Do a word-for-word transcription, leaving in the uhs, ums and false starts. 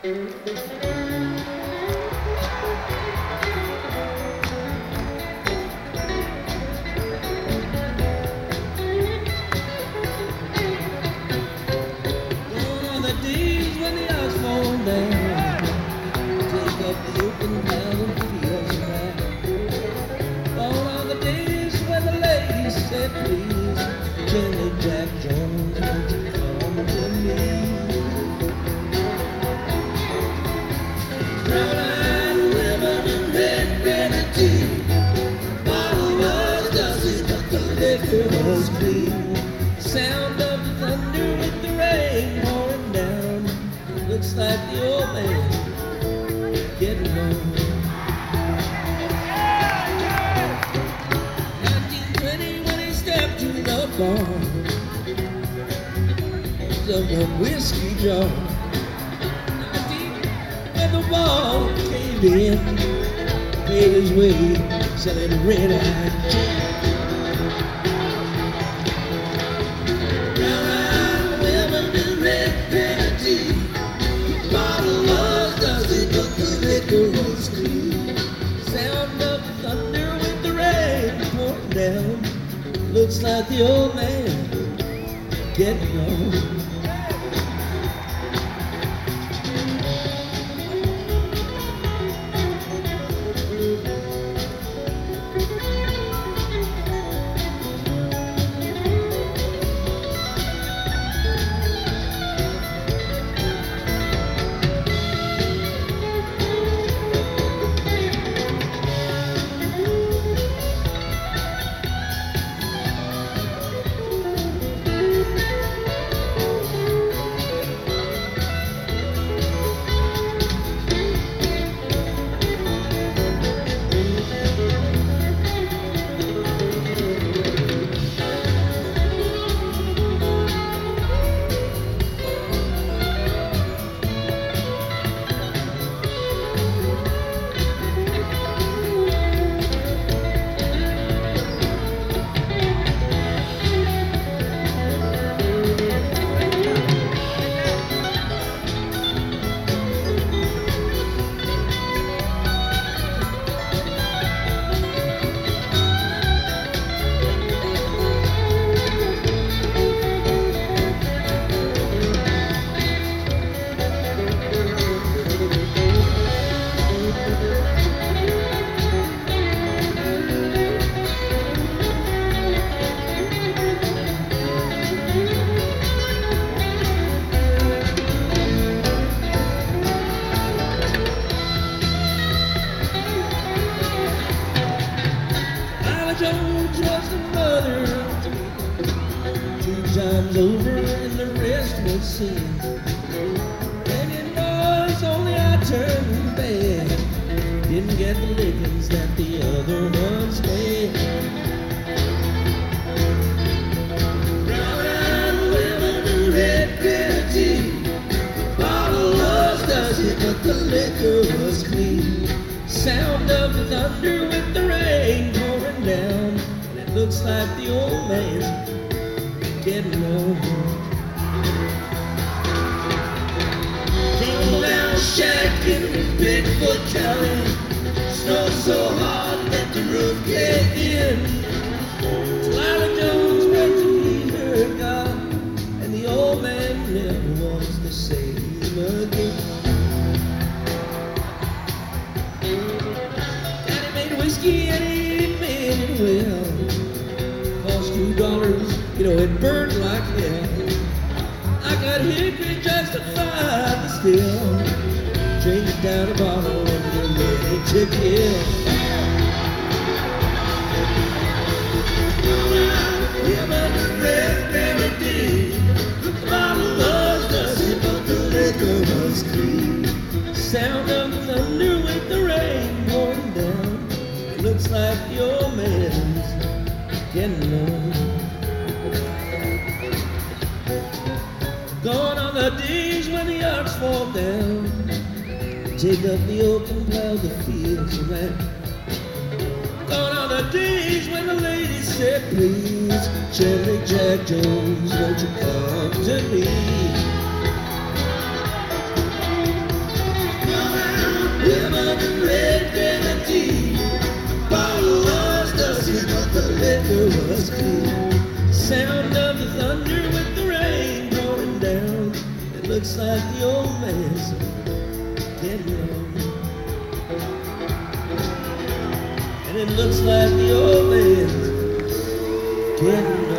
Sound of the thunder with the rain pouring down. Looks like the old man getting on. nineteen twenty when he stepped to the bar, of a whiskey jar. nineteen when the wall caved in, made his way selling red-eyed gin. Sound of the thunder with the rain pouring down. Looks like the old man getting on. Jones was the mother of three, two times over and the rest was sin. And it was only I turned bad, didn't get the lickings that the other ones had. Brown-eyed women and red gravity, bottle was dusty but the liquor was clean. Sound of the thunder with the rain pouring down, and it looks like the old man getting on. Tumble down shack in Bigfoot County, snow so hard that the roof caved in. Lila Jones went to meet her God, and the old man never was the same again. Whiskey and he made it well. Cost two dollars, you know, it burned like hell. I got hickory justified the still. Drink it down a bottle and you're ready to kill. Him and the red remedy. The bottle was dusty, but the liquor was clean. Sound of the thunder with the rain pouring down. Looks like the old man's getting on. Gone are the days when the ox fall down, take up the oak and plow the fields around. Gone are the days when the ladies said, please, Cherry Jack Jones, won't you come to me? the old man's getting on. And it looks like the old man's getting on.